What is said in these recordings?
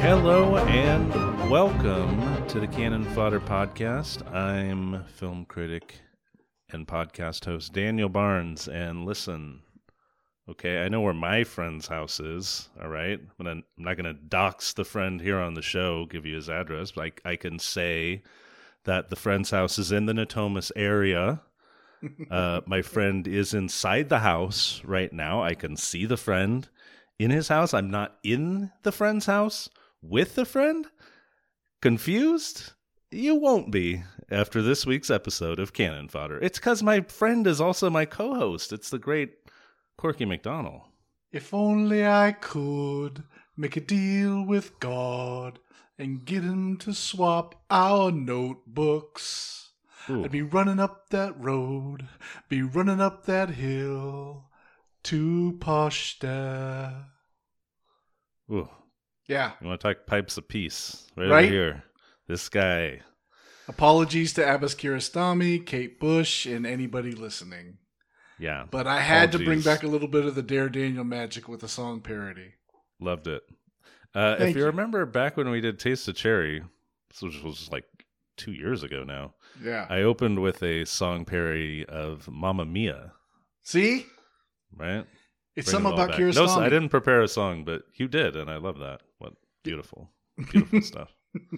Hello and welcome to the Cannon Fodder Podcast. I'm film critic and podcast host Daniel Barnes, and listen, okay, I know where my friend's house is, all right? I'm not going to dox the friend here on the show, give you his address, but I can say that the friend's house is in the Natomas area. My friend is inside the house right now. I can see the friend in his house. I'm not in the friend's house with the friend. Confused? You won't be after this week's episode of Cannon Fodder. It's because my friend is also my co-host. It's the great Corky McDonald. If only I could make a deal with God and get him to swap our notebooks. Ooh. I'd be running up that road, be running up that hill to Poshta. Ooh. Yeah. You want to talk pipes of peace? Right? Right? Over here. This guy. Apologies to Abbas Kiarostami, Kate Bush, and anybody listening. Yeah. But I had to bring Apologies. back a little bit of the Dare Daniel magic with a song parody. Loved it. If Thank you you. remember back when we did Taste of Cherry, which was like 2 years ago now, Yeah. I opened with a song parody of Mamma Mia, See? right? It's Bring something it all about back. Kiarostami. No, I didn't prepare a song, but you did, and I love that. What beautiful, beautiful stuff.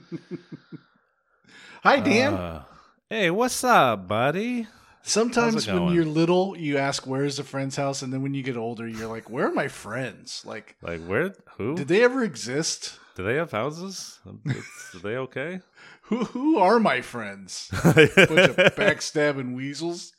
Hi, Dan. Hey, what's up, buddy? Sometimes how's it when going? you're little, you ask, where's a friend's house? And then when you get older, you're like, where are my friends? Like, Like, where? Who? did they ever exist? Do they have houses? Are they okay? Who are my friends? Bunch of backstabbing weasels.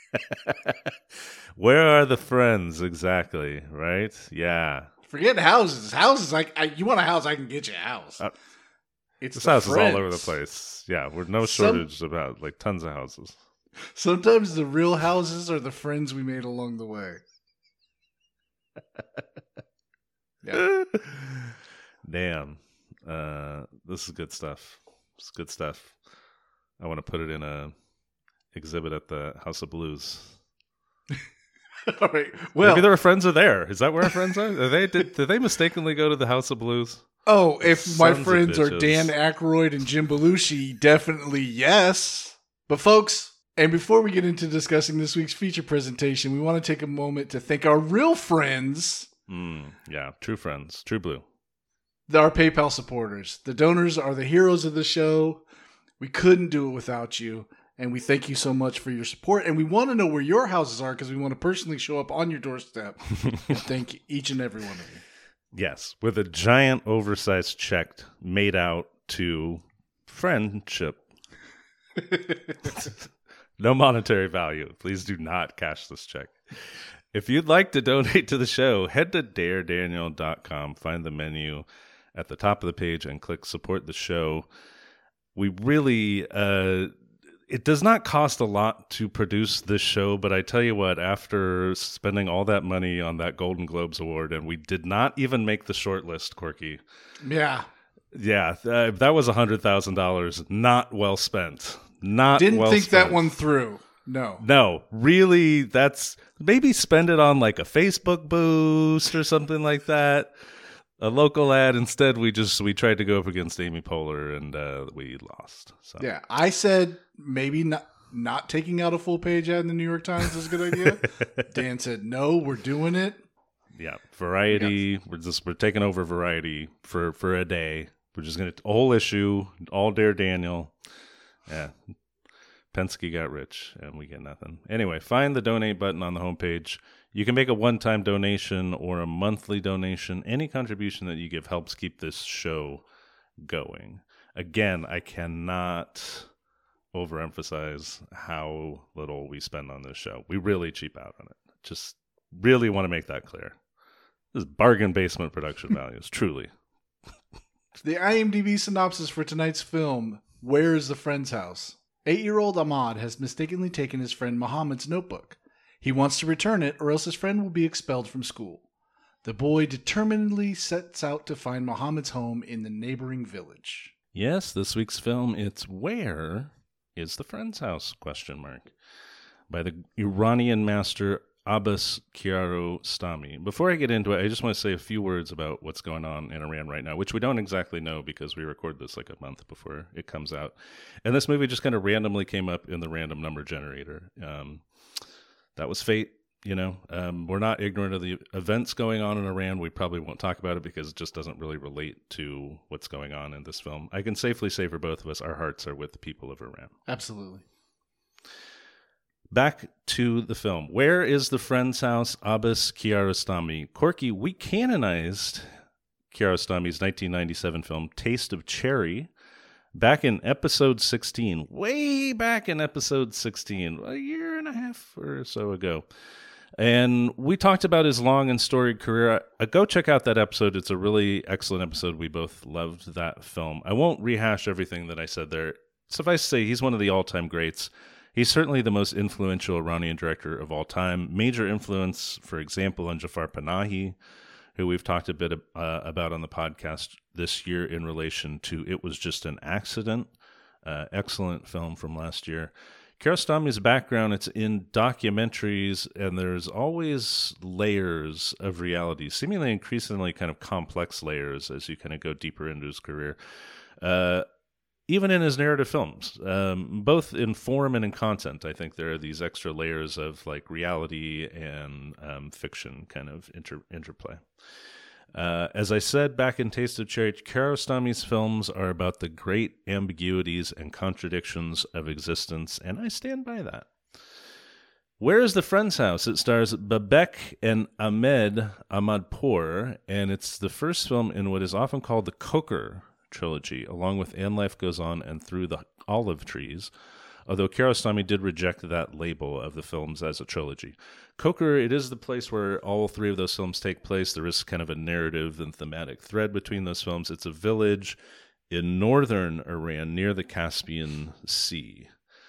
Where are the friends exactly? Right? Yeah. Forget houses. Houses, you want a house, I can get you a house. It's This the house is all over the friends. place. Yeah, we're no shortage about like tons of houses. Sometimes the real houses are the friends we made along the way. Yeah. Damn. This is good stuff. It's good stuff. I want to put it in a exhibit at the House of Blues. All right. Well, Maybe their friends are there. Is that where our friends are? Did they mistakenly go to the House of Blues? if my Sons of friends are bitches. Dan Aykroyd and Jim Belushi, definitely yes. But folks, and before we get into discussing this week's feature presentation, we want to take a moment to thank our real friends, Yeah, true friends. True blue. our PayPal supporters. The donors are the heroes of the show. We couldn't do it without you. And we thank you so much for your support. And we want to know where your houses are because we want to personally show up on your doorstep and thank each and every one of you. Yes, with a giant oversized check made out to friendship. No monetary value. Please do not cash this check. If you'd like to donate to the show, head to daredaniel.com, find the menu at the top of the page, and click support the show. We really, it does not cost a lot to produce this show, but I tell you what, after spending all that money on that Golden Globes award, and we did not even make the short list, Corky. Yeah. Yeah, that was $100,000 not well spent. Didn't well think spent. that one through. No. No, really, that's maybe spend it on like a Facebook boost or something like that. A local ad. Instead, we tried to go up against Amy Poehler and we lost. So. Yeah, I said maybe not taking out a full page ad in the New York Times is a good idea. Dan said no, we're doing it. Yeah, Variety. Yes. We're taking over Variety for a day. We're just gonna a whole issue, all Dare Daniel. Yeah, Penske got rich and we get nothing. Anyway, find the donate button on the homepage. You can make a one-time donation or a monthly donation. Any contribution that you give helps keep this show going. Again, I cannot overemphasize how little we spend on this show. We really cheap out on it. Just really want to make that clear. This is bargain basement production values, truly. The IMDb synopsis for tonight's film, Where is the Friend's House? 8-year-old Ahmad has mistakenly taken his friend Muhammad's notebook. He wants to return it or else his friend will be expelled from school. The boy determinedly sets out to find Muhammad's home in the neighboring village. Yes, this week's film, it's Where is the Friend's House? By the Iranian master Abbas Kiarostami. Before I get into it, I just want to say a few words about what's going on in Iran right now, which we don't exactly know because we record this like a month before it comes out. And this movie just kind of randomly came up in the random number generator. That was fate. We're not ignorant of the events going on in Iran. We probably won't talk about it because it just doesn't really relate to what's going on in this film. I can safely say for both of us, our hearts are with the people of Iran. Absolutely. Back to the film. Where is the Friend's House? Abbas Kiarostami. Corky, we canonized Kiarostami's 1997 film, Taste of Cherry, back in episode 16. Way back in episode 16. A year and a half or so ago. And we talked about his long and storied career. Go check out that episode. It's a really excellent episode. We both loved that film. I won't rehash everything that I said there. Suffice to say, he's one of the all-time greats. He's certainly the most influential Iranian director of all time. Major influence, for example, on Jafar Panahi, who we've talked a bit about on the podcast this year in relation to It Was Just an Accident. Excellent film from last year. Kiarostami's background, it's in documentaries, and there's always layers of reality, seemingly increasingly kind of complex layers as you kind of go deeper into his career. Even in his narrative films, both in form and in content, I think there are these extra layers of like reality and fiction kind of interplay. As I said back in Taste of Cherry, Kiarostami's films are about the great ambiguities and contradictions of existence, and I stand by that. Where is the Friend's House? It stars Babek and Ahmed Ahmadpour, and it's the first film in what is often called the Coker trilogy, along with And Life Goes On and Through the Olive Trees, although Kiarostami did reject that label of the films as a trilogy. Coker, it is the place where all three of those films take place. There is kind of a narrative and thematic thread between those films. It's a village in northern Iran near the Caspian Sea.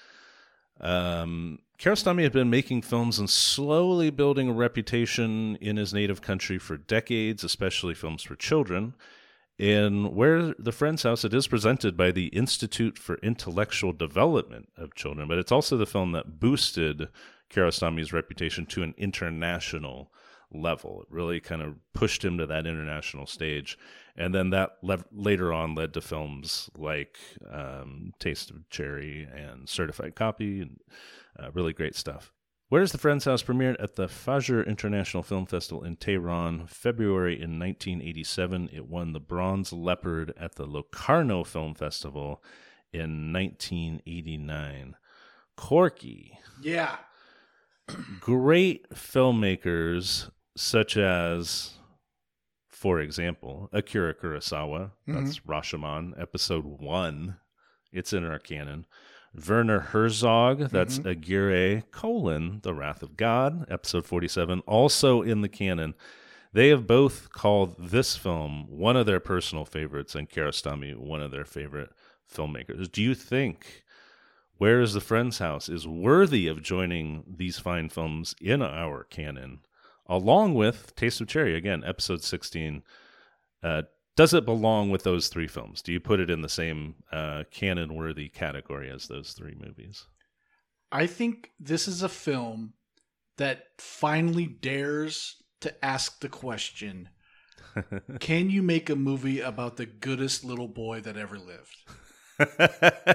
Kiarostami had been making films and slowly building a reputation in his native country for decades, especially films for children. In Where the Friend's House, it is presented by the Institute for Intellectual Development of Children, but it's also the film that boosted Kiarostami's reputation to an international level. It really kind of pushed him to that international stage. And then that later on led to films like Taste of Cherry and Certified Copy, and really great stuff. Where's the Friend's House premiered at the Fajr International Film Festival in Tehran, February in 1987. It won the Bronze Leopard at the Locarno Film Festival in 1989. Corky. Yeah. Great filmmakers such as, for example, Akira Kurosawa. That's Rashomon, episode 1. It's in our canon. Werner Herzog, that's Aguirre, The Wrath of God, episode 47, also in the canon. They have both called this film one of their personal favorites and Kiarostami one of their favorite filmmakers. Do you think Where is the Friend's House is worthy of joining these fine films in our canon, along with Taste of Cherry, again, episode 16, does it belong with those three films? Do you put it in the same canon-worthy category as those three movies? I think this is a film that finally dares to ask the question, can you make a movie about the goodest little boy that ever lived?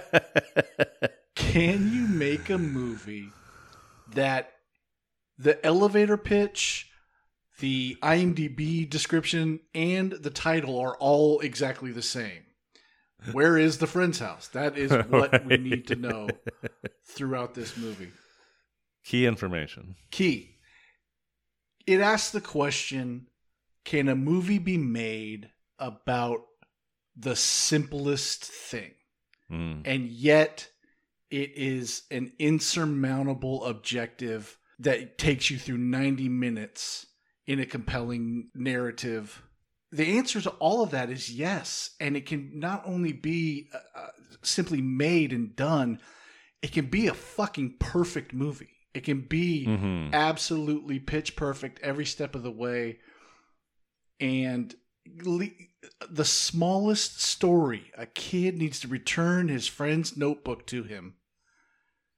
Can you make a movie that the elevator pitch, the IMDb description, and the title are all exactly the same? Where is the Friend's House? That is what we need to know throughout this movie. Key information. Key. It asks the question, can a movie be made about the simplest thing? And yet it is an insurmountable objective that takes you through 90 minutes in a compelling narrative. The answer to all of that is yes. And it can not only be simply made and done, it can be a fucking perfect movie. It can be absolutely pitch perfect every step of the way. And the smallest story, a kid needs to return his friend's notebook to him.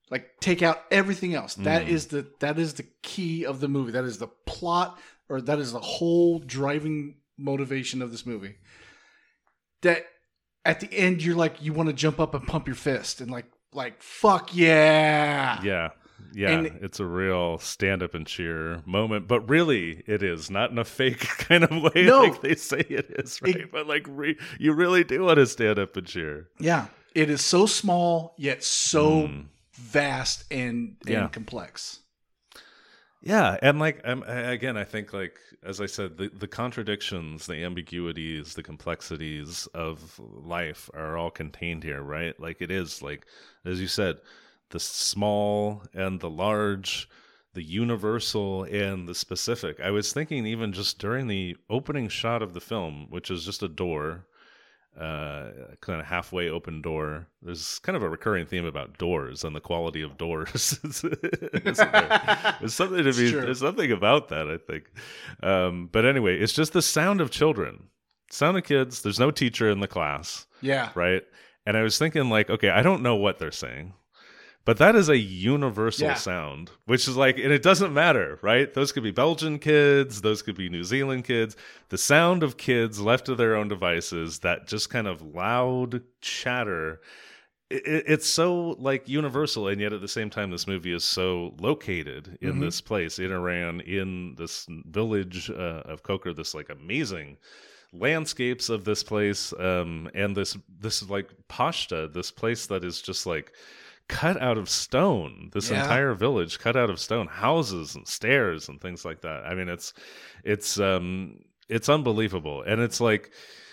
Like, take out everything else. That is the key of the movie. That is the plot, or that is the whole driving motivation of this movie. That at the end, you're like, you want to jump up and pump your fist and like fuck yeah. Yeah, and it's a real stand up and cheer moment, but really it is not in a fake kind of way like they say it is, right? But like you really do want to stand up and cheer. Yeah, it is so small yet so vast and complex. Yeah, and like again, I think, like as I said, the contradictions, the ambiguities, the complexities of life are all contained here, right? Like it is, like as you said, the small and the large, the universal and the specific. I was thinking even just during the opening shot of the film, which is just a door, kind of halfway open door. There's kind of a recurring theme about doors and the quality of doors. There's something to be. There's something about that, I think. But anyway, it's just the sound of children, sound of kids. There's no teacher in the class. Yeah. Right. And I was thinking, like, okay, I don't know what they're saying, but that is a universal sound, which is like, and it doesn't matter, right? Those could be Belgian kids, those could be New Zealand kids. The sound of kids left to their own devices, that just kind of loud chatter, it's so like universal, and yet at the same time, this movie is so located in this place, in Iran, in this village of Kokra, this like amazing landscapes of this place, and this like Pashta, this place that is just like cut out of stone, this entire village cut out of stone, houses and stairs and things like that. I mean, it's unbelievable. And it's like,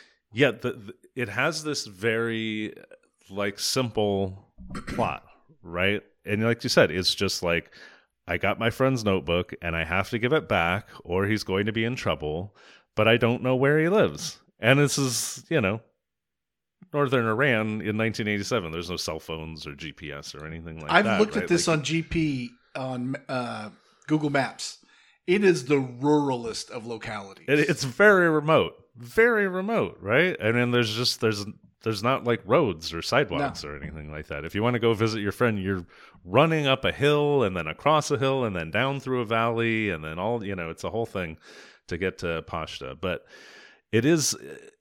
it has this very like simple plot, right? And like you said, it's just like, I got my friend's notebook and I have to give it back or he's going to be in trouble, but I don't know where he lives. And this is, Northern Iran in 1987. There's no cell phones or GPS or anything like that. I've looked at this on GP on Google Maps. It is the ruralest of localities. It's very remote, right? And then there's not like roads or sidewalks or anything like that. If you want to go visit your friend, you're running up a hill and then across a hill and then down through a valley and then all, it's a whole thing to get to Pashta. But it is,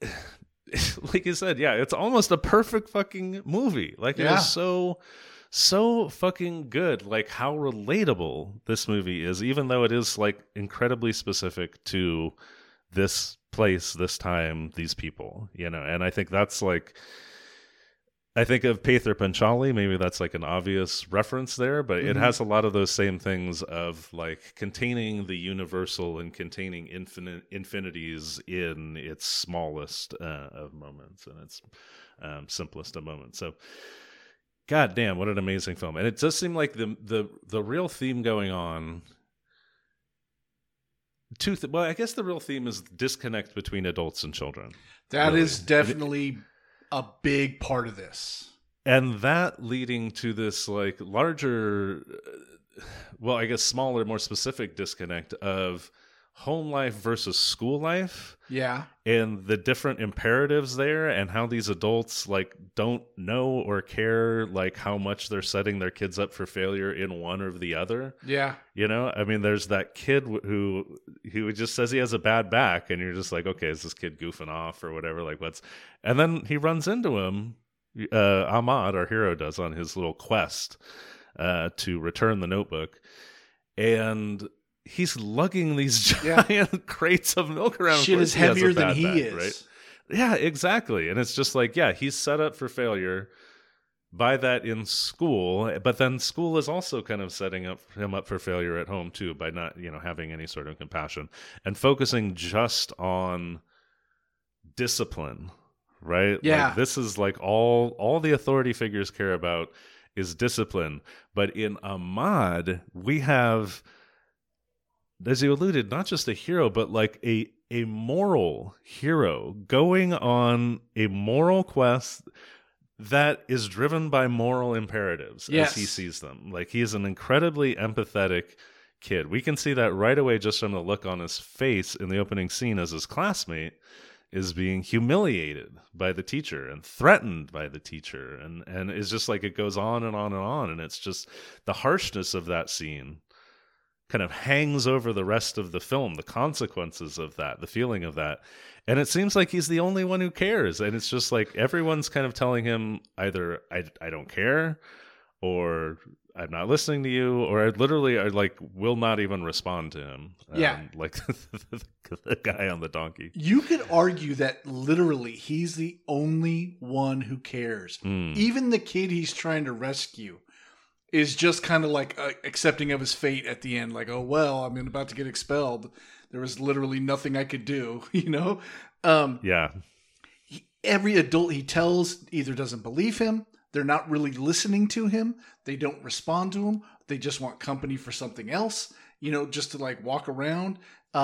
like you said, it's almost a perfect fucking movie. Like it is so fucking good. Like how relatable this movie is, even though it is like incredibly specific to this place, this time, these people, and I think that's like, I think of Pather Panchali, maybe that's like an obvious reference there, but it has a lot of those same things of like containing the universal and containing infinities in its smallest of moments and its simplest of moments. So, god damn, what an amazing film. And it does seem like the real theme going on, well, I guess the real theme is disconnect between adults and children. That is definitely a big part of this. And that leading to this like larger, well, I guess smaller, more specific disconnect of home life versus school life. Yeah. And the different imperatives there and how these adults like don't know or care like how much they're setting their kids up for failure in one or the other. Yeah. I mean, there's that kid who just says he has a bad back and you're just like, okay, is this kid goofing off or whatever? Like and then he runs into him, Ahmad, our hero does, on his little quest to return the notebook. And he's lugging these giant crates of milk around. Shit is heavier than he is. Right? Yeah, exactly. And it's just like, he's set up for failure by that in school, but then school is also kind of setting him up for failure at home too, by not, having any sort of compassion and focusing just on discipline, right? Yeah. Like, this is like all the authority figures care about is discipline. But in Ahmad, we have, as you alluded, not just a hero, but like a moral hero going on a moral quest that is driven by moral imperatives as he sees them. Like, he is an incredibly empathetic kid. We can see that right away just from the look on his face in the opening scene as his classmate is being humiliated by the teacher and threatened by the teacher. And it's just like it goes on and on and on. And it's just the harshness of that scene kind of hangs over the rest of the film, the consequences of that, the feeling of that. And it seems like he's the only one who cares. And it's just like everyone's kind of telling him either I don't care, or I'm not listening to you, or I like will not even respond to him. Like the guy on the donkey. You could argue that literally he's the only one who cares. Even the kid he's trying to rescue is just kind of like accepting of his fate at the end. Like, oh, well, I'm about to get expelled. There was literally nothing I could do, you know? Every adult he tells either doesn't believe him, they're not really listening to him, they don't respond to him, they just want company for something else, you know, just to like walk around.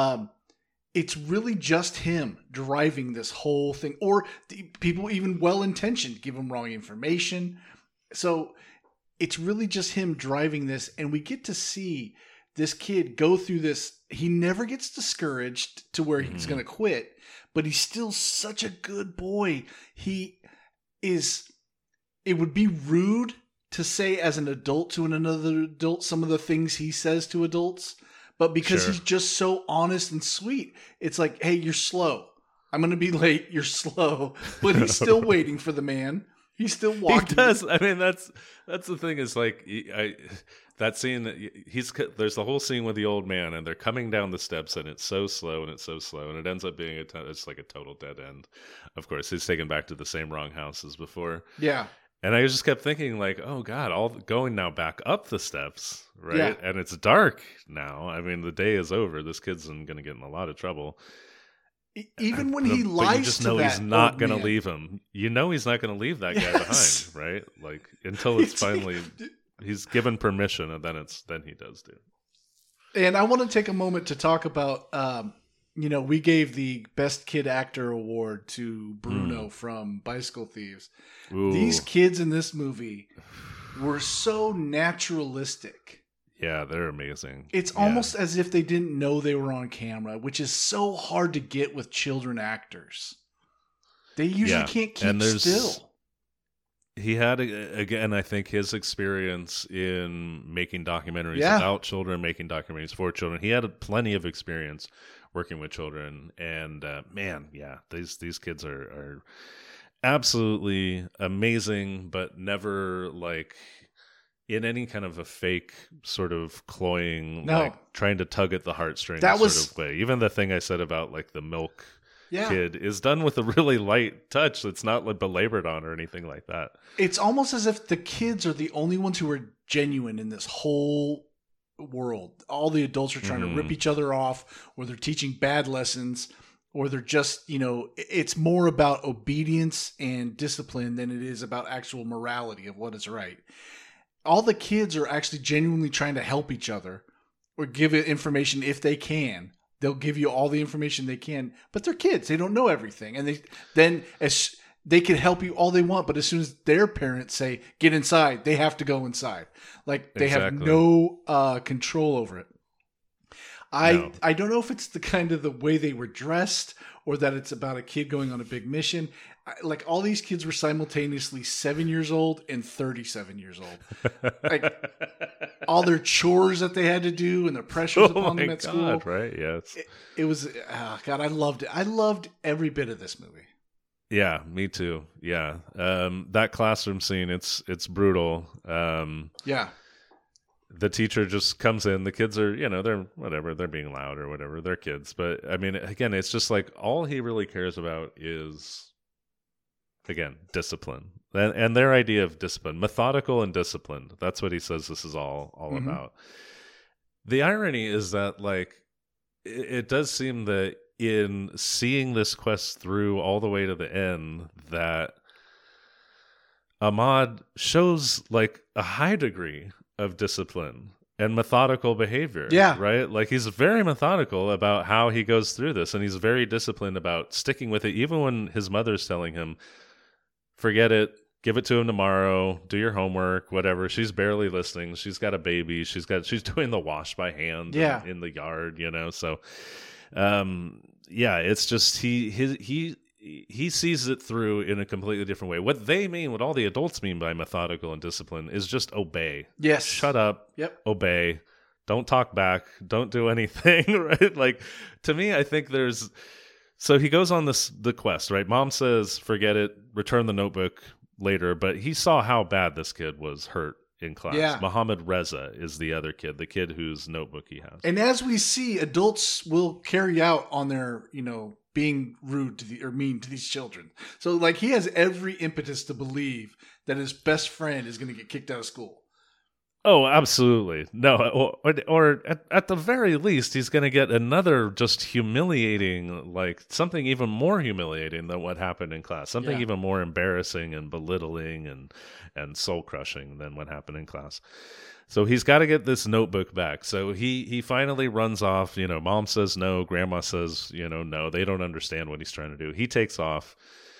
It's really just him driving this whole thing. Or people even well-intentioned give him wrong information. So it's really just him driving this, and we get to see this kid go through this. He never gets discouraged to where he's going to quit, but he's still such a good boy. He is, it would be rude to say as an adult to another adult some of the things he says to adults, but because he's just so honest and sweet, it's like, hey, you're slow. I'm going to be late. You're slow. But he's still waiting for the man. He's still walking. He does. I mean, that's the thing is like, that scene, there's the whole scene with the old man, and they're coming down the steps, and it's so slow, and it ends up being it's like a total dead end. Of course, he's taken back to the same wrong house as before. Yeah. And I just kept thinking, like, oh God, all going now back up the steps, right? Yeah. And it's dark now. I mean, the day is over. This kid's going to get in a lot of trouble. Even when he lies, but you just know he's not going to man. leave him. You know he's not going to leave that guy behind, right? Like until it's finally he's given permission, and then he does do. And I want to take a moment to talk about, we gave the Best Kid Actor award to Bruno from Bicycle Thieves. Ooh. These kids in this movie were so naturalistic. Yeah, they're amazing. It's almost as if they didn't know they were on camera, which is so hard to get with children actors. They usually can't keep still. He had, again, I think his experience in making documentaries about children, making documentaries for children. He had plenty of experience working with children. And these kids are absolutely amazing, but never like in any kind of a fake sort of cloying, like trying to tug at the heartstrings sort of way. Even the thing I said about like the milk kid is done with a really light touch that's not like belabored on or anything like that. It's almost as if the kids are the only ones who are genuine in this whole world. All the adults are trying to rip each other off, or they're teaching bad lessons, or they're just, it's more about obedience and discipline than it is about actual morality of what is right. All the kids are actually genuinely trying to help each other or give it information if they can. They'll give you all the information they can, but they're kids. They don't know everything. And they can help you all they want, but as soon as their parents say, get inside, they have to go inside. Like they have no control over it. I don't know if it's the kind of the way they were dressed or that it's about a kid going on a big mission. Like all these kids were simultaneously 7 years old and 37 years old. Like all their chores that they had to do and the pressures upon them at school. Right? Yes. It was, God, I loved it. I loved every bit of this movie. Yeah, me too. Yeah. That classroom scene, it's brutal. The teacher just comes in. The kids are, they're whatever. They're being loud or whatever. They're kids. But I mean, again, it's just like all he really cares about is, again, discipline. And their idea of discipline, methodical and disciplined. That's what he says this is all about. The irony is that, like, it does seem that in seeing this quest through all the way to the end, that Ahmad shows, like, a high degree of discipline and methodical behavior. Yeah. Right? Like he's very methodical about how he goes through this, and he's very disciplined about sticking with it, even when his mother's telling him, forget it, give it to him tomorrow, do your homework, whatever. She's barely listening. She's got a baby. She's doing the wash by hand in the yard, So yeah, it's just he sees it through in a completely different way. What all the adults mean by methodical and discipline is just obey. Yes. Shut up. Yep. Obey. Don't talk back. Don't do anything, right? Like, to me, I think so he goes on the quest, right? Mom says, forget it, return the notebook later, but he saw how bad this kid was hurt in class. Yeah. Muhammad Reza is the other kid, the kid whose notebook he has. And as we see, adults will carry out on their, being rude to or mean to these children. So like he has every impetus to believe that his best friend is going to get kicked out of school. Oh, absolutely. No, or at the very least, he's going to get another just humiliating, like something even more humiliating than what happened in class. Something even more embarrassing and belittling and soul-crushing than what happened in class. So he's got to get this notebook back. So he finally runs off. Mom says no. Grandma says, no. They don't understand what he's trying to do. He takes off.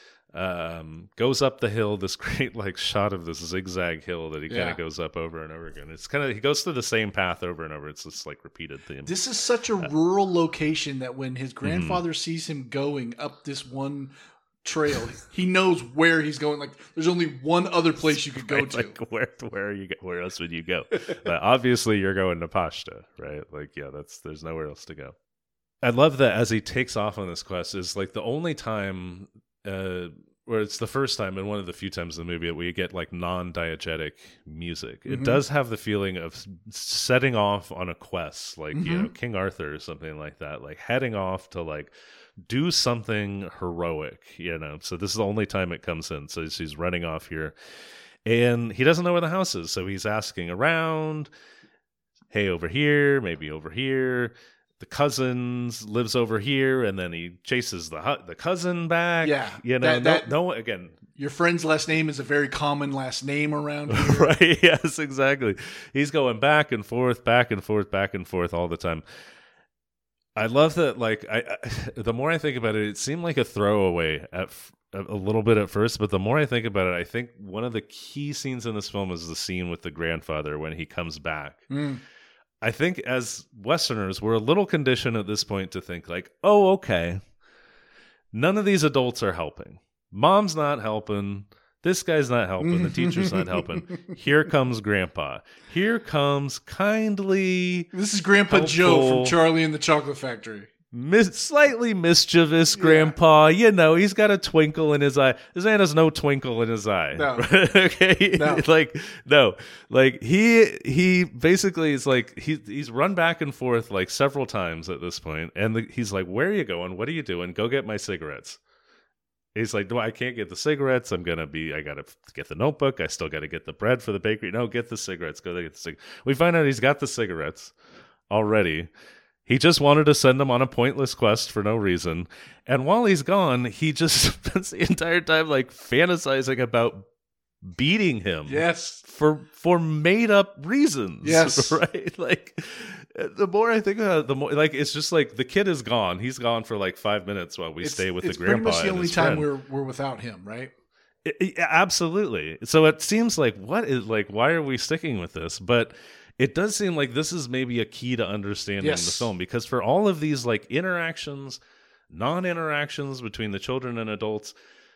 Goes up the hill, this great shot of this zigzag hill that he kind of goes up over and over again. It's he goes through the same path over and over. It's this repeated theme. This is such a rural location that when his grandfather sees him going up this one trail, he knows where he's going. Like there's only one other place you could go to. Where else would you go? But obviously you're going to Pashta, right? There's nowhere else to go. I love that as he takes off on this quest is the only time where it's the first time and one of the few times in the movie that we get non-diegetic music. It does have the feeling of setting off on a quest, King Arthur or something like that, heading off to do something heroic, So this is the only time it comes in. So he's running off here, and he doesn't know where the house is, so he's asking around. Hey, over here, maybe over here. The cousins lives over here, and then he chases the cousin back. Yeah, again. Your friend's last name is a very common last name around here. Right, yes, exactly. He's going back and forth, back and forth, back and forth all the time. I love that, the more I think about it, it seemed like a throwaway a little bit at first, but the more I think about it, I think one of the key scenes in this film is the scene with the grandfather when he comes back. I think as Westerners, we're a little conditioned at this point to think oh, okay, none of these adults are helping. Mom's not helping. This guy's not helping. The teacher's not helping. Here comes Grandpa. Here comes kindly. This is Grandpa helpful, Joe from Charlie and the Chocolate Factory. Slightly mischievous Grandpa. He's got a twinkle in his eye. This man has no twinkle in his eye. No. Okay? No. No. He basically is he's run back and forth several times at this point, and he's like, where are you going? What are you doing? Go get my cigarettes. He's like, no, I can't get the cigarettes. I got to get the notebook. I still got to get the bread for the bakery. No, get the cigarettes. Go get the cigarettes. We find out he's got the cigarettes already. He just wanted to send him on a pointless quest for no reason. And while he's gone, he just spends the entire time fantasizing about beating him. Yes. For made up reasons. Yes. Right? The more I think about it, the more it's just the kid is gone. He's gone for 5 minutes while we stay with the grandpa. It's pretty much the only time friend. we're without him, right? Absolutely. So it seems what is why are we sticking with this? But it does seem like this is maybe a key to understanding the film, because for all of these interactions, non-interactions between the children and adults,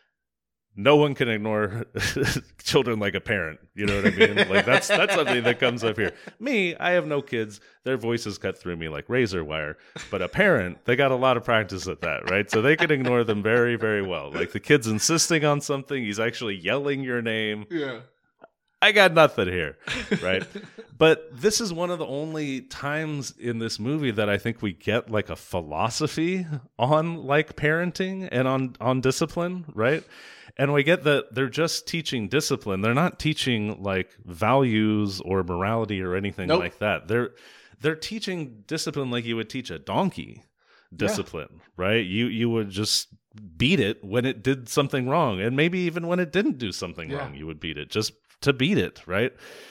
no one can ignore children like a parent. You know what I mean? That's something that comes up here. Me, I have no kids. Their voices cut through me like razor wire. But a parent, they got a lot of practice at that, right? So they can ignore them very, very well. The kid's insisting on something. He's actually yelling your name. Yeah. I got nothing here, right? But this is one of the only times in this movie that I think we get a philosophy on parenting and on discipline, right? And we get that they're just teaching discipline. They're not teaching values or morality or anything like that. They're teaching discipline like you would teach a donkey discipline, right? You would just beat it when it did something wrong, and maybe even when it didn't do something wrong, you would beat it just to beat it, right?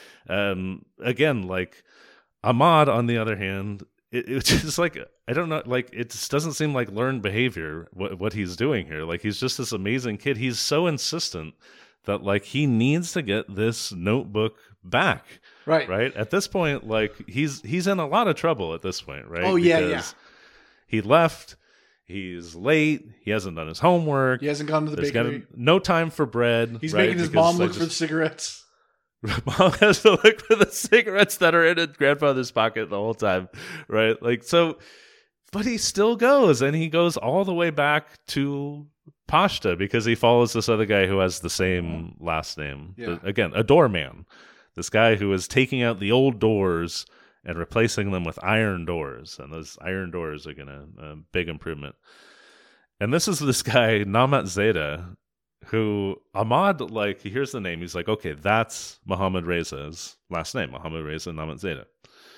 Again, Ahmad, on the other hand, it's just I don't know, it just doesn't seem like learned behavior what he's doing here. He's just this amazing kid. He's so insistent that he needs to get this notebook back. Right. At this point, he's in a lot of trouble at this point, right? Oh, yeah, because he left. He's late. He hasn't done his homework. He hasn't gone to the There's bakery. no time for bread. He's right? making his Because mom look for the cigarettes. Mom has to look for the cigarettes that are in his grandfather's pocket the whole time, right? Like, so, but he still goes, and he goes all the way back to Pashta because he follows this other guy who has the same last name. Yeah. Again, a doorman. This guy who is taking out the old doors and replacing them with iron doors, and those iron doors are a big improvement. And this is this guy, Namat Zeta, who Ahmad, like, he hears the name. He's like, okay, that's Muhammad Reza's last name, Muhammad Reza Namat Zeta.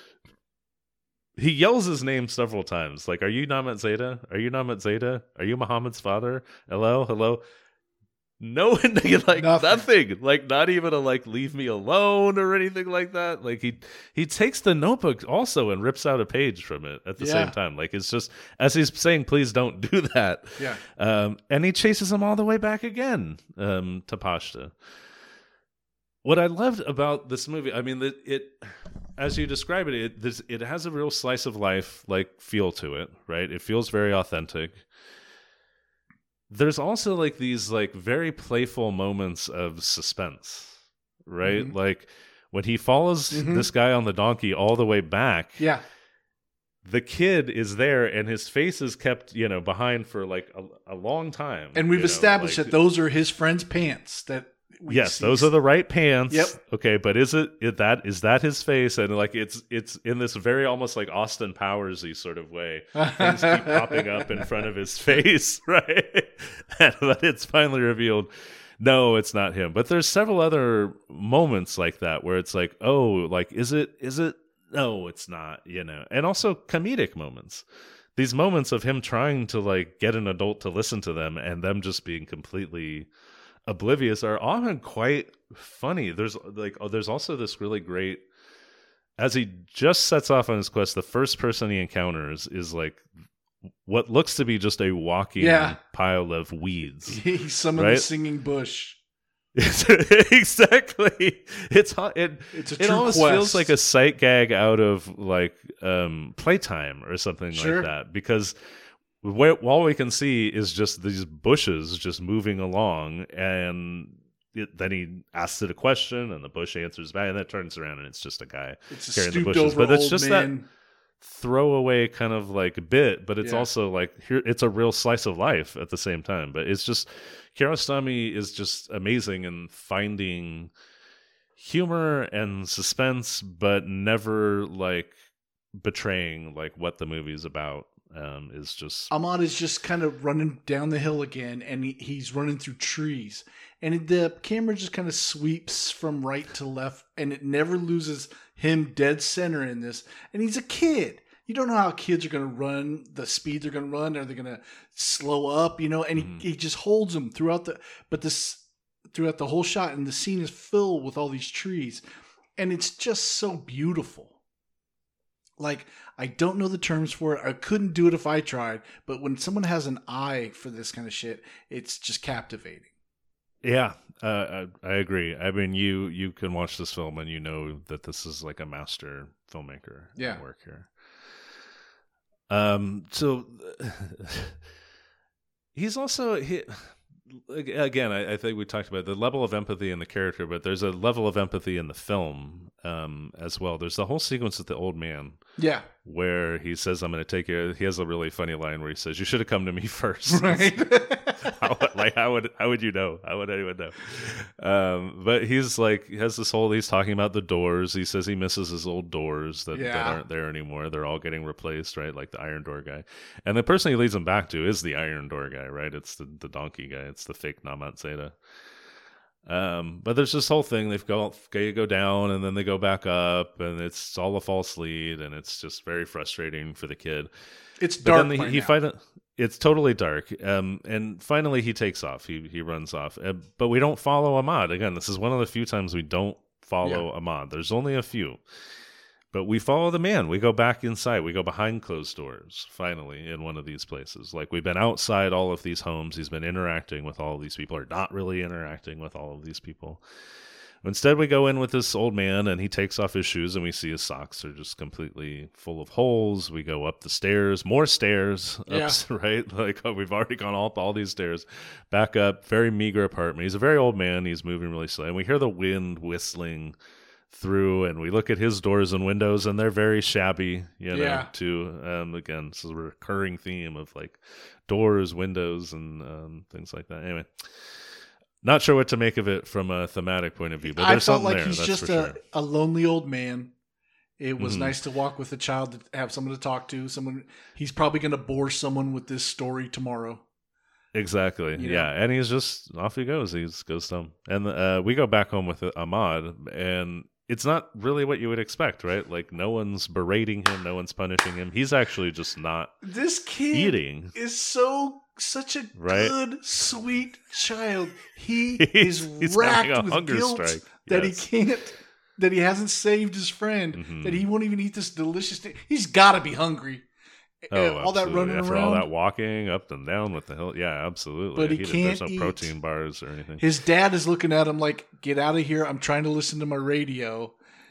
He yells his name several times. Like, are you Namat Zeta? Are you Namat Zeta? Are you Muhammad's father? Hello? Hello? No, like nothing. Like, not even a like leave me alone or anything like that. Like he takes the notebook also and rips out a page from it at the same time. Like, it's just as he's saying, please don't do that. Yeah. And he chases him all the way back again to Pashta. What I loved about this movie, I mean, it as you describe it, it has a real slice of life like feel to it, right? It feels very authentic. There's also like these like very playful moments of suspense, right? Mm-hmm. Like when he follows this guy on the donkey all the way back. Yeah. The kid is there and his face is kept, behind for like a long time. And we've established that those are his friend's pants that yes, those are the right pants. Yep. Okay, but is that his face? And like it's in this very almost like Austin Powers-y sort of way. Things keep popping up in front of his face, right? But it's finally revealed, no, it's not him. But there's several other moments like that where it's like, oh, like is it? No, it's not. And also comedic moments. These moments of him trying to like get an adult to listen to them and them just being completely oblivious are often quite funny. There's also this really great, as he just sets off on his quest, the first person he encounters is like what looks to be just a walking pile of weeds. He's summoned the singing bush. Exactly. It's a true almost quest. Feels like a sight gag out of like Playtime or something like that, because all we can see is just these bushes just moving along, and then he asks it a question, and the bush answers back, and then it turns around, and it's just a guy carrying the bushes. But it's just that throwaway kind of like bit, but it's also like here, it's a real slice of life at the same time. But it's just Kiarostami is just amazing in finding humor and suspense, but never like betraying like what the movie's about. Is just Ahmad is just kind of running down the hill again, and he's running through trees, and the camera just kind of sweeps from right to left, and it never loses him dead center in this. And he's a kid. You don't know how kids are going to run, the speed they're going to run. Are they going to slow up? And he just holds them throughout the whole shot, and the scene is filled with all these trees, and it's just so beautiful. Like, I don't know the terms for it. I couldn't do it if I tried. But when someone has an eye for this kind of shit, it's just captivating. Yeah, I agree. I mean, you can watch this film and you know that this is like a master filmmaker at work here. So he's also again, I think we talked about the level of empathy in the character, but there's a level of empathy in the film as well. There's the whole sequence with the old man. Yeah. Where he says, I'm going to take you. He has a really funny line where he says, you should have come to me first. Right. how would you know? How would anyone know? But he's like, he's talking about the doors. He says he misses his old doors that aren't there anymore. They're all getting replaced, right? Like the iron door guy. And the person he leads him back to is the iron door guy, right? It's the donkey guy. It's the fake Namat Zeta. But there's this whole thing. They go down and then they go back up, and it's all a false lead, and it's just very frustrating for the kid. It's dark. It's totally dark. And finally he takes off. He runs off. But we don't follow Ahmad. Again, this is one of the few times we don't follow Ahmad. There's only a few. But we follow the man. We go back inside. We go behind closed doors, finally, in one of these places. Like, we've been outside all of these homes. He's been interacting with all of these people, or not really interacting with all of these people. Instead, we go in with this old man, and he takes off his shoes, and we see his socks are just completely full of holes. We go up the stairs, more stairs, right? Like, we've already gone up all these stairs, back up, very meager apartment. He's a very old man. He's moving really slow. And we hear the wind whistling through, and we look at his doors and windows, and they're very shabby, too. Again, this is a recurring theme of, like, doors, windows, and things like that. Anyway. Not sure what to make of it from a thematic point of view, but there's something there. I felt like he's just a lonely old man. It was nice to walk with a child, to have someone to talk to. He's probably going to bore someone with this story tomorrow. Exactly. And he's just off he goes. He just goes home, and we go back home with Ahmad, and it's not really what you would expect, right? Like, no one's berating him, no one's punishing him. He's actually just not. This kid eating is such a good, sweet child. He's racked with guilt that he hasn't saved his friend, that he won't even eat this delicious thing. He's got to be hungry. All that running After around, all that walking up and down with the hill, absolutely. But he can't There's no protein bars or anything. His dad is looking at him like, "Get out of here! I'm trying to listen to my radio."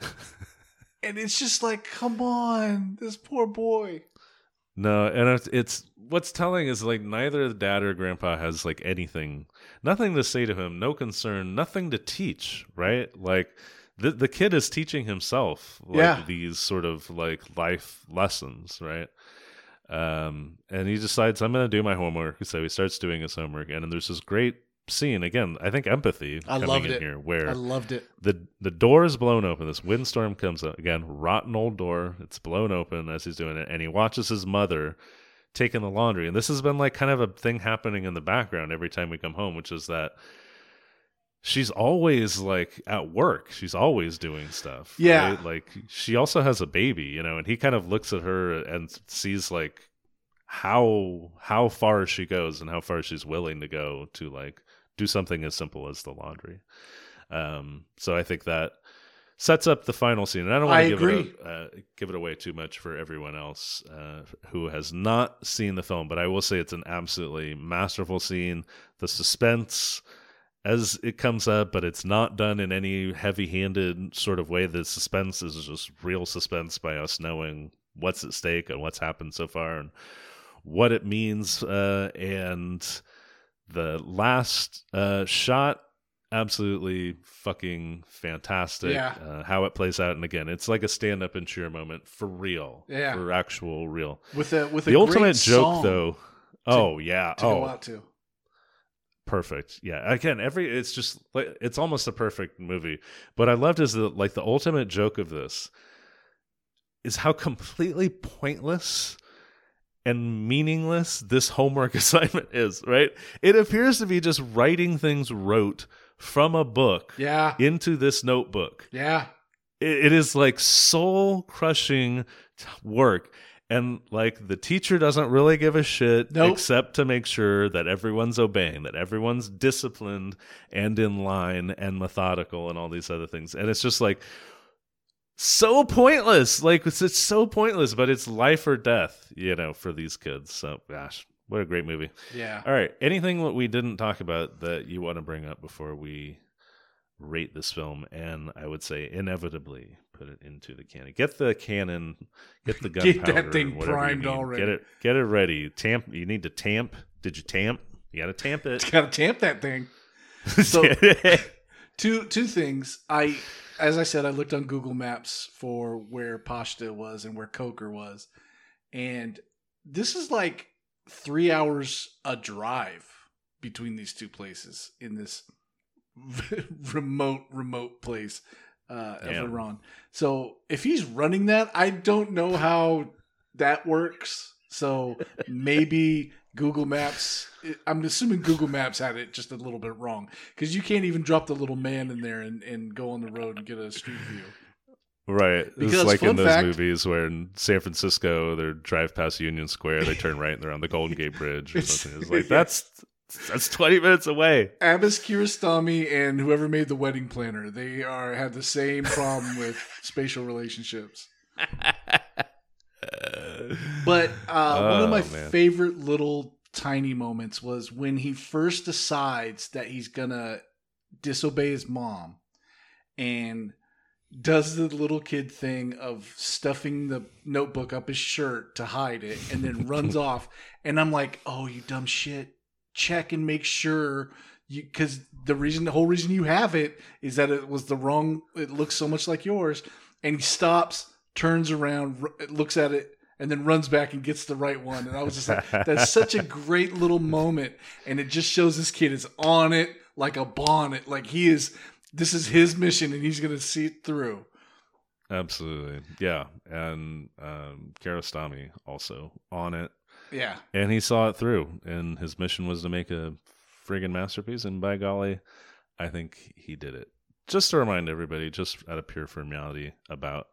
And it's just like, come on, this poor boy. No, and it's what's telling is, like, neither the dad or grandpa has, like, nothing to say to him, no concern, nothing to teach, right? Like, the kid is teaching himself, like, these sort of, like, life lessons, right? And he decides, I'm going to do my homework. So he starts doing his homework, and then there's this great scene, again, I think empathy coming in here, where I loved it. The door is blown open. This windstorm comes up again, rotten old door. It's blown open as he's doing it, and he watches his mother taking the laundry. And this has been, like, kind of a thing happening in the background every time we come home, which is that she's always, like, at work. She's always doing stuff. Yeah. Right? Like, she also has a baby, and he kind of looks at her and sees, like, how far she goes and how far she's willing to go to, like, do something as simple as the laundry. So I think that sets up the final scene. And I don't want to give it away too much for everyone else who has not seen the film, but I will say it's an absolutely masterful scene. The suspense as it comes up, but it's not done in any heavy-handed sort of way. The suspense is just real suspense by us knowing what's at stake and what's happened so far and what it means. And the last shot, absolutely fucking fantastic. How it plays out, and again, it's like a stand-up and cheer moment for real, for actual real. With the ultimate joke, song though. Go out to. Perfect. Yeah. Again, it's just like, it's almost a perfect movie. What I loved is the ultimate joke of this is how completely pointless and meaningless this homework assignment is, right? It appears to be just writing things rote from a book into this notebook. Yeah. It is like soul-crushing work. And, like, the teacher doesn't really give a shit except to make sure that everyone's obeying, that everyone's disciplined and in line and methodical and all these other things. And it's just, like, so pointless. Like, it's so pointless, but it's life or death, for these kids. So, gosh, what a great movie. Yeah. All right. Anything that we didn't talk about that you want to bring up before we rate this film? And I would say inevitably put it into the cannon. Get the cannon, get the gunpowder. Get that thing primed already. Get it ready. Tamp. You need to tamp. Did you tamp? You got to tamp it. You got to tamp that thing. So, two things. As I said, I looked on Google Maps for where Pashta was and where Coker was, and this is like 3 hours a drive between these two places in this remote place of Iran. So if he's running that, I don't know how that works. So maybe Google Maps, I'm assuming Google Maps had it just a little bit wrong, because you can't even drop the little man in there and go on the road and get a street view. Right. It's like in those movies where in San Francisco, they drive past Union Square, they turn right and they're on the Golden Gate Bridge or something. It's like, that's 20 minutes away. Abbas Kiarostami and whoever made the wedding planner, they had the same problem with spatial relationships. But one of my favorite little tiny moments was when he first decides that he's gonna disobey his mom, and does the little kid thing of stuffing the notebook up his shirt to hide it and then runs off. And I'm like, oh, you dumb shit. Check and make sure because the whole reason you have it is that it looks so much like yours. And he stops, turns around, looks at it, and then runs back and gets the right one. And I was just like, that's such a great little moment. And it just shows this kid is on it like a bonnet. Like this is his mission and he's going to see it through. Absolutely. Yeah. And Kiarostami also on it. Yeah. And he saw it through. And his mission was to make a friggin' masterpiece. And by golly, I think he did it. Just to remind everybody, just out of pure formality, about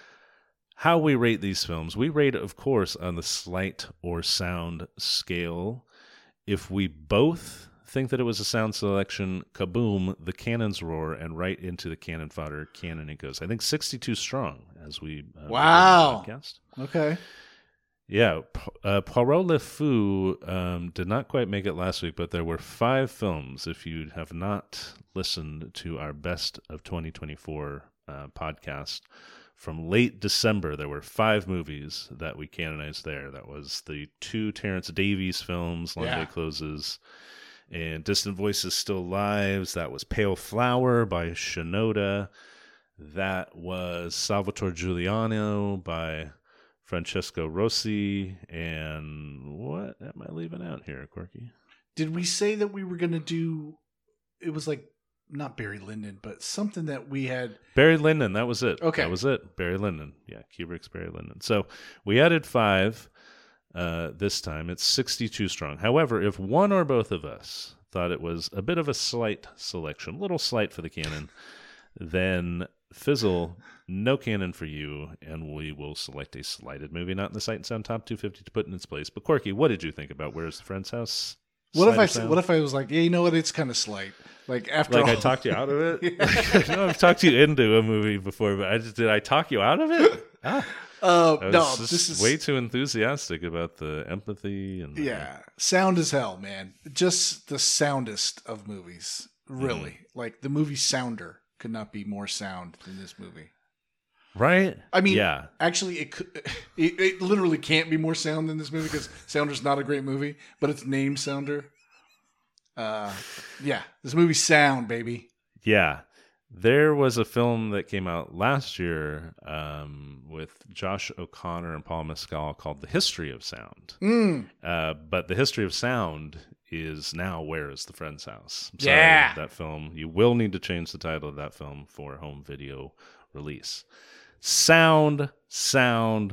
how we rate these films. We rate, of course, on the slight or sound scale. If we both think that it was a sound selection, kaboom, the cannons roar, and right into the cannon fodder cannon it goes. I think 62 strong as we wow podcast. Okay. Yeah, Poirot Le Fou did not quite make it last week, but there were 5 films. If you have not listened to our Best of 2024 podcast from late December, there were 5 movies that we canonized there. That was the 2 Terrence Davies films, Long Day Closes, and Distant Voices Still Lives. That was Pale Flower by Shinoda. That was Salvatore Giuliano by Francesco Rossi. And what am I leaving out here, Corky? Did we say that we were going to do, it was like, not Barry Lyndon, but something that we had. Barry Lyndon, that was it. Okay. That was it. Barry Lyndon. Yeah, Kubrick's Barry Lyndon. So we added 5 this time. It's 62 strong. However, if one or both of us thought it was a bit of a slight selection, a little slight for the canon, then Fizzle, no canon for you, and we will select a slighted movie, not in the Sight and Sound Top 250 to put in its place. But Corky, what did you think about Where's the Friend's House? What if I was like, yeah, you know what? It's kind of slight. Like after I talked you out of it. I know I've talked you into a movie before, but did I talk you out of it? This is way too enthusiastic about the empathy and sound as hell, man. Just the soundest of movies, really. Like the movie Sounder could not be more sound than this movie. Right? I mean, actually, it literally can't be more sound than this movie because Sounder's not a great movie, but it's named Sounder. This movie's sound, baby. Yeah. There was a film that came out last year with Josh O'Connor and Paul Mescal called The History of Sound. But The History of Sound is now Where is the Friend's House? I'm sorry, that film. You will need to change the title of that film for home video release. Sound. So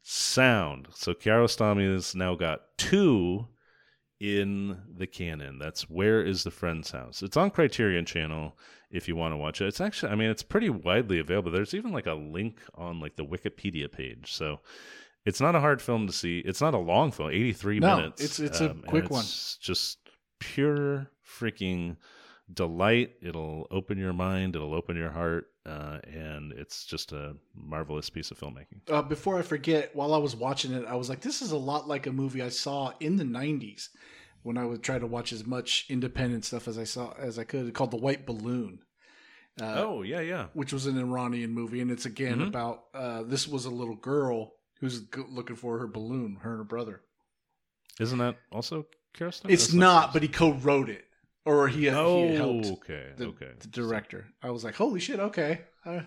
Kiarostami has now got 2 in the canon. That's Where is the Friend's House? It's on Criterion Channel if you want to watch it. It's actually, I mean, it's pretty widely available. There's even like a link on like the Wikipedia page. So it's not a hard film to see. It's not a long film, 83 minutes. It's a quick one. It's just pure freaking delight. It'll open your mind. It'll open your heart. And it's just a marvelous piece of filmmaking. Before I forget, while I was watching it, I was like, this is a lot like a movie I saw in the 90s when I would try to watch as much independent stuff as I could, called The White Balloon. Which was an Iranian movie. And it's again about, this was a little girl who's looking for her balloon, her and her brother. Isn't that also Kiarostami? It's not, but he co-wrote it. Or he helped the director. I was like, holy shit, okay.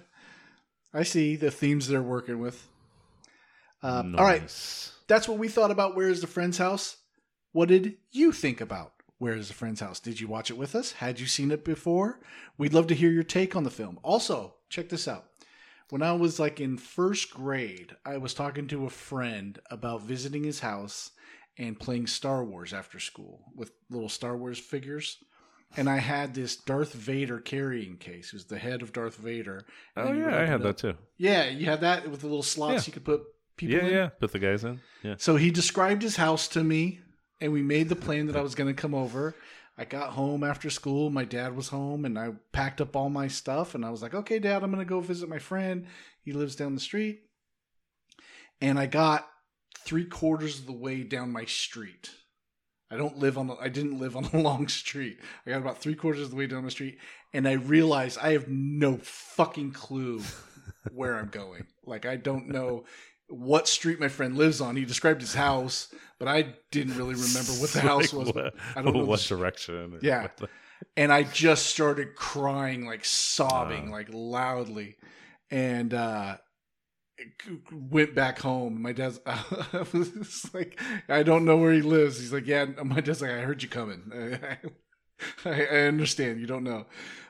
I see the themes they're working with. Nice. All right. That's what we thought about Where is the Friend's House. What did you think about Where is the Friend's House? Did you watch it with us? Had you seen it before? We'd love to hear your take on the film. Also, check this out. When I was like in first grade, I was talking to a friend about visiting his house and playing Star Wars after school with little Star Wars figures. And I had this Darth Vader carrying case. It was the head of Darth Vader. Oh, yeah, I had that too. Yeah, you had that with the little slots you could put people in. Yeah, put the guys in. Yeah. So he described his house to me, and we made the plan that I was going to come over. I got home after school. My dad was home, and I packed up all my stuff. And I was like, okay, Dad, I'm going to go visit my friend. He lives down the street. And I got 3/4 of the way down my street. I didn't live on a long street. I got about 3/4 of the way down the street, and I realized I have no fucking clue where I'm going. Like, I don't know what street my friend lives on. He described his house, but I didn't really remember what the house was. I don't know what direction. Yeah. And I just started crying, like sobbing, like loudly, and went back home. My dad's I was like, I don't know where he lives. He's like, yeah. My dad's like, I heard you coming. I understand. You don't know.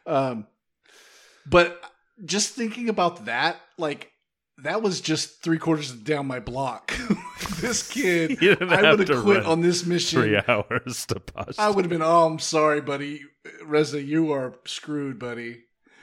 But just thinking about that, like, that was just 3/4 down my block. This kid, I would have quit on this mission. 3 hours to pause. I would have been, oh, I'm sorry, buddy. Reza, you are screwed, buddy.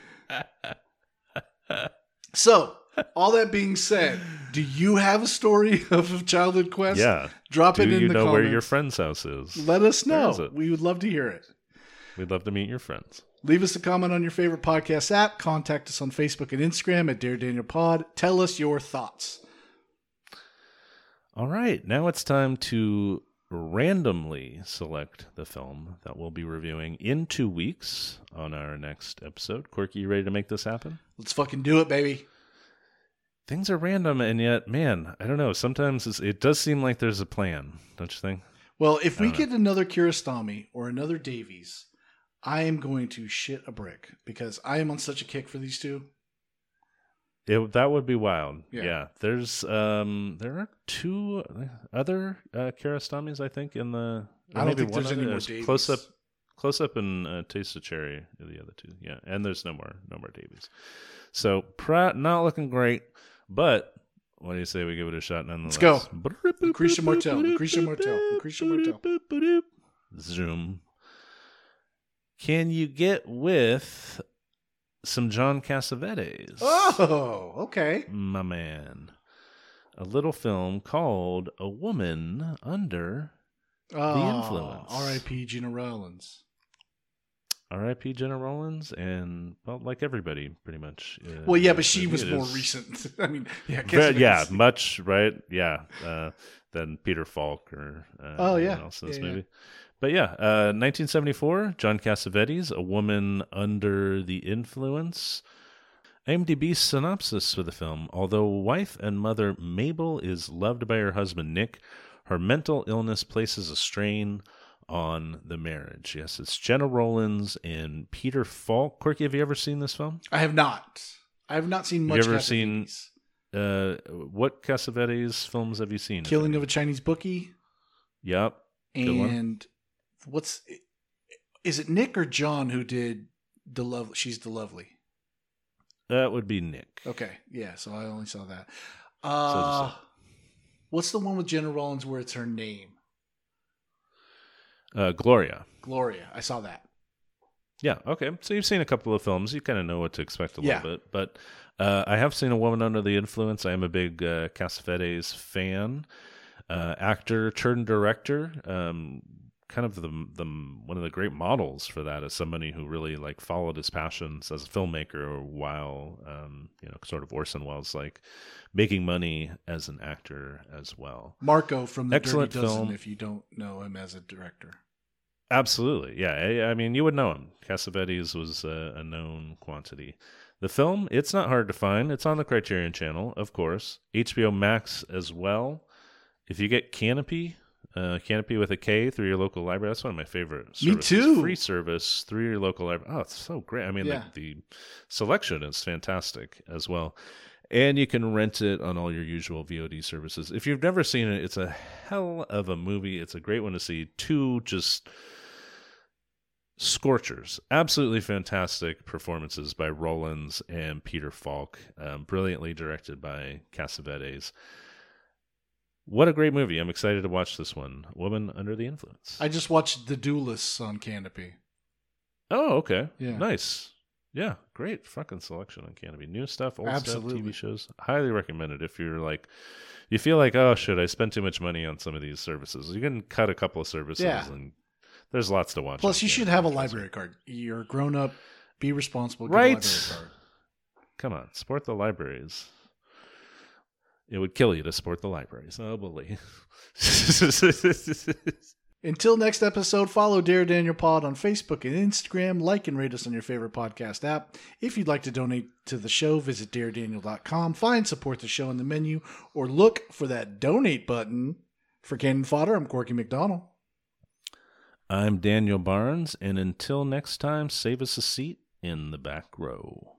So, all that being said, do you have a story of a childhood quest? Yeah. Drop it in the comments. Do you know where your friend's house is? Let us know. We would love to hear it. We'd love to meet your friends. Leave us a comment on your favorite podcast app. Contact us on Facebook and Instagram at Dear Daniel Pod. Tell us your thoughts. All right. Now it's time to randomly select the film that we'll be reviewing in 2 weeks on our next episode. Quirky, you ready to make this happen? Let's fucking do it, baby. Things are random, and yet, man, I don't know. Sometimes it does seem like there's a plan, don't you think? Well, if we get another Kiarostami or another Davies, I am going to shit a brick because I am on such a kick for these two. That would be wild. Yeah. There's there are 2 other Kiarostamis, I think, in the. I don't think there's any more Davies. Close up and Taste of Cherry are the other 2. Yeah, and there's no more Davies. So not looking great, but what do you say we give it a shot nonetheless? Let's go. Lucretia Martel. Zoom. Can you get with some John Cassavetes? Oh, okay. My man. A little film called A Woman Under the Influence. R.I.P. Gina Rollins. R.I.P. Gina Rollins, and, well, like everybody, pretty much. Well, yeah, but she was more recent. I mean, yeah. Much, right? Yeah. Than Peter Falk or anyone else in this movie. Yeah. But yeah, 1974, John Cassavetes, A Woman Under the Influence. IMDb synopsis for the film. Although wife and mother Mabel is loved by her husband Nick, her mental illness places a strain on the marriage. Yes, it's Gina Rollins and Peter Falk. Quirky, have you ever seen this film? I have not. I have not seen much. Have you ever seen what Cassavetes films have you seen? Killing of a Chinese Bookie. Yep. And is it Nick or John who did She's the Lovely? That would be Nick. Okay, yeah. So I only saw that. What's the one with Gina Rollins where it's her name? Gloria. I saw that. Yeah, okay. So you've seen a couple of films. You kind of know what to expect a little bit. But I have seen A Woman Under the Influence. I am a big Cassavetes fan. Actor turned director. Kind of the one of the great models for that is somebody who really like followed his passions as a filmmaker while sort of Orson Welles like making money as an actor as well. Marco from the Excellent Dirty Dozen, film. if you don't know him as a director. Absolutely, yeah. I mean, you would know him. Cassavetes was a known quantity. The film, it's not hard to find. It's on the Criterion Channel, of course. HBO Max as well. If you get Canopy with a K through your local library, that's one of my favorite services. Me too. Free service through your local library. Oh, it's so great. I mean, the selection is fantastic as well. And you can rent it on all your usual VOD services. If you've never seen it, it's a hell of a movie. It's a great one to see. 2 just scorchers. Absolutely fantastic performances by Rollins and Peter Falk. Brilliantly directed by Cassavetes. What a great movie. I'm excited to watch this one. Woman Under the Influence. I just watched The Duelists on Canopy. Oh, okay. Yeah. Nice. Yeah, great fucking selection on Canopy. New stuff, old Absolutely. stuff, TV shows. Highly recommended if you're like, you feel like, oh shit, I spent too much money on some of these services. You can cut a couple of services and there's lots to watch. Plus, you should have a library card. You're a grown up, be responsible, get right? a library card. Come on, support the libraries. It would kill you to support the libraries. Oh, believe. Until next episode, follow Dare Daniel Pod on Facebook and Instagram. Like and rate us on your favorite podcast app. If you'd like to donate to the show, visit daredaniel.com. Find support the show in the menu or look for that donate button. For Cannon Fodder, I'm Corky McDonald. I'm Daniel Barnes, and until next time, save us a seat in the back row.